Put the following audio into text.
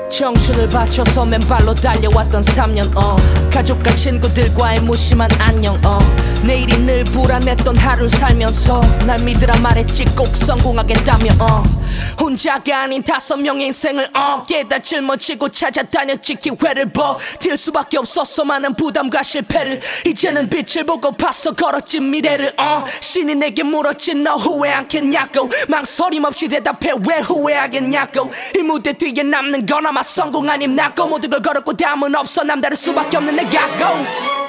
청춘을 바쳐서 맨발로 달려왔던 3년 가족과 친구들과의 무심한 안녕 내일이 늘 불안했던 하루를 살면서 날 믿으라 말했지 꼭 성공하겠다며 혼자가 아닌 5명의 인생을 깨다 짊어지고 찾아다녔지 기회를 버틸 수밖에 없었어 많은 부담과 실패를 이제는 빛을 보고 봤어 걸었지 미래를 신이 내게 물었지 너 후회 않겠냐고 망설임 없이 대답해 왜 후회하겠냐고 이 무대 뒤에 남는 건 아마 성공 아님 나고 모든 걸 걸었고 다음은 없어 남다를 수밖에 없는 내가 go